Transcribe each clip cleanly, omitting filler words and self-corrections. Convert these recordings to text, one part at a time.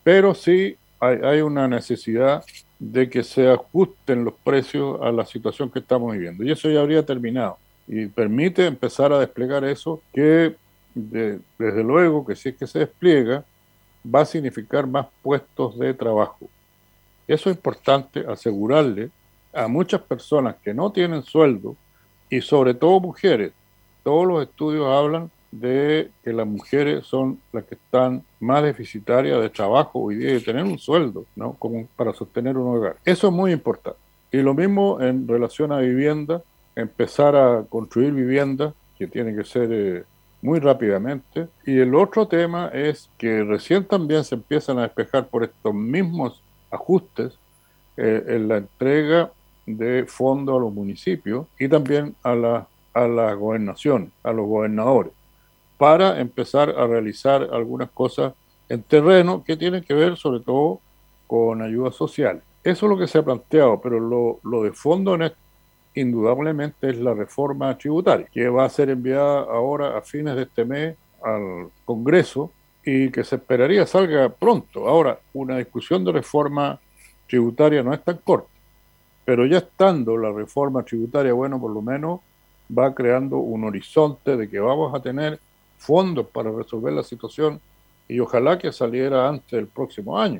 pero sí hay una necesidad de que se ajusten los precios a la situación que estamos viviendo. Y eso ya habría terminado. Y permite empezar a desplegar eso que, desde luego, que si es que se despliega, va a significar más puestos de trabajo. Eso es importante asegurarle a muchas personas que no tienen sueldo y sobre todo mujeres. Todos los estudios hablan de que las mujeres son las que están más deficitarias de trabajo hoy día y de tener un sueldo, ¿no? Como para sostener un hogar. Eso es muy importante. Y lo mismo en relación a vivienda, empezar a construir viviendas, que tiene que ser muy rápidamente. Y el otro tema es que recién también se empiezan a despejar por estos mismos ajustes en la entrega de fondos a los municipios y también a la gobernación, a los gobernadores, para empezar a realizar algunas cosas en terreno que tienen que ver sobre todo con ayuda social. Eso es lo que se ha planteado, pero lo de fondo indudablemente es la reforma tributaria, que va a ser enviada ahora a fines de este mes al Congreso y que se esperaría salga pronto. Ahora, una discusión de reforma tributaria no es tan corta, pero ya estando la reforma tributaria, bueno, por lo menos va creando un horizonte de que vamos a tener fondos para resolver la situación y ojalá que saliera antes del próximo año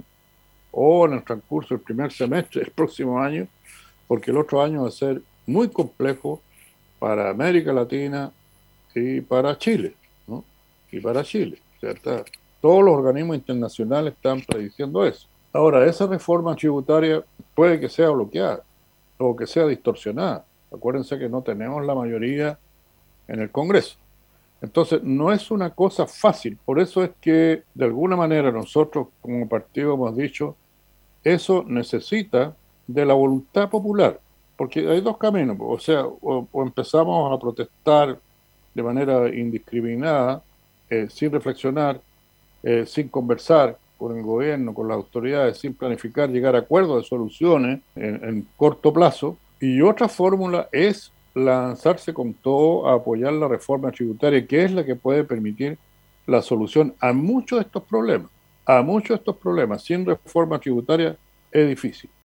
o en el transcurso del primer semestre del próximo año, porque el otro año va a ser muy complejo para América Latina y para Chile, ¿no? Y para Chile, ¿cierto? Todos los organismos internacionales están prediciendo eso. Ahora, esa reforma tributaria puede que sea bloqueada o que sea distorsionada. Acuérdense que no tenemos la mayoría en el Congreso. Entonces, no es una cosa fácil. Por eso es que, de alguna manera, nosotros como partido hemos dicho, eso necesita de la voluntad popular. Porque hay dos caminos. O sea, o empezamos a protestar de manera indiscriminada, sin reflexionar, sin conversar con el gobierno, con las autoridades, sin planificar, llegar a acuerdos de soluciones en corto plazo. Y otra fórmula es lanzarse con todo a apoyar la reforma tributaria, que es la que puede permitir la solución a muchos de estos problemas. A muchos de estos problemas sin reforma tributaria es difícil.